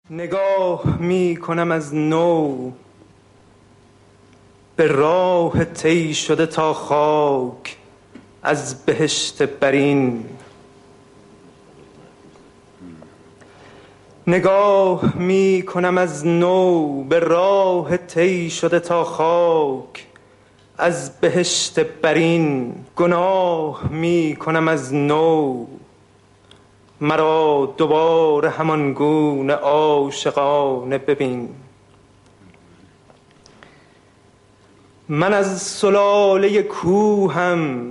نگاه می کنم از نو به راه طی شده تا خاک از بهشت برین. نگاه می کنم از نو به راه طی شده تا خاک از بهشت برین. گناه می کنم از نو مرا دوباره همان گونه عاشقانه ببین. من از سلاله کوهم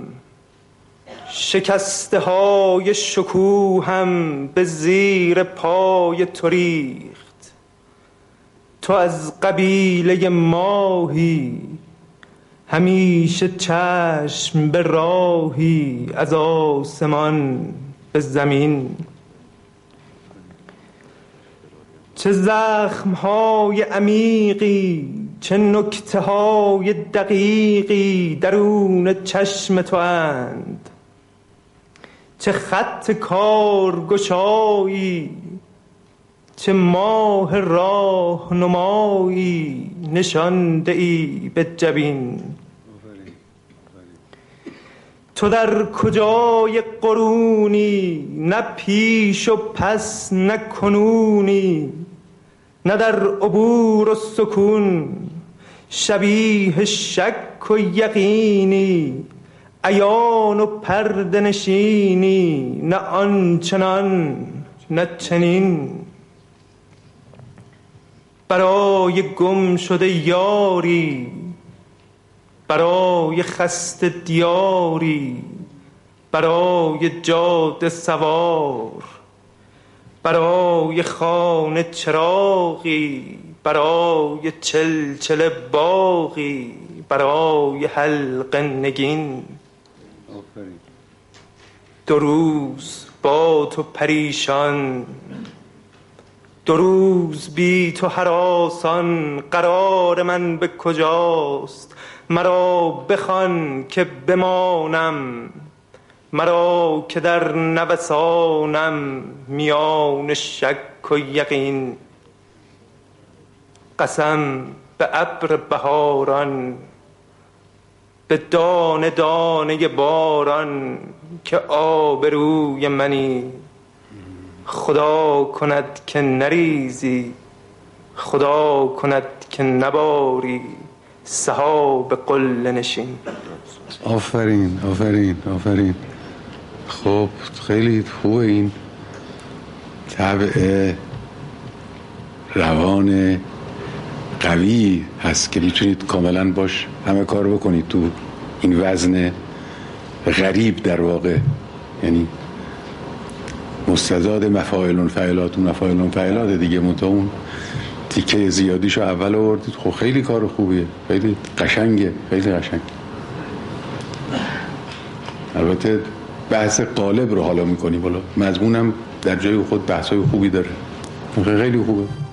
شکسته های شکوهم به زیر پای تو ریخت. تو از قبیله ماهی همیشه چشم به راهی از آسمان به زمین. چه زخم‌های عمیقی چه نکته‌های دقیقی درون چشم تو اند. چه خط کارگشایی چه ماه راهنمایی نشانده ای به جبین. تو در کجای قرونی نه پیش و پس نه کنونی نه در عبور و سکون شبیه شک و یقینی عیان و پرده نشینی نه آنچنان نه چنین. برای گم شده یاری برای خسته دیاری برای جاده سوار برای خانه چراغی برای چلچله باغی برای حلقه نگین. دو روز با تو پریشان دو روز بی تو هراسان قرار من به کجاست؟ مرا بخوان که بمانم مرا که در نوسانم میان شک و یقین. قسم به ابر بهاران به دانه دانه باران که آبروی منی. خدا کند که نریزی خدا کند که نباری سحاب قله نشین. آفرین آفرین آفرین. خب خیلی خوبه این طبع روان قوی هست که میتونید کاملا باش همه کار بکنید تو این وزن غریب در واقع، یعنی مستضاد مفاعلون فعلاتون مفاعلون فعلات دیگه. منتها اون تیکه زیادیشو اول آوردید. خب خیلی کار خوبیه، خیلی قشنگه، خیلی قشنگ. البته بحث قالب رو حالا میکنی بالا، مضمونم در جای خود بحثای خوبی داره، خیلی خوبه.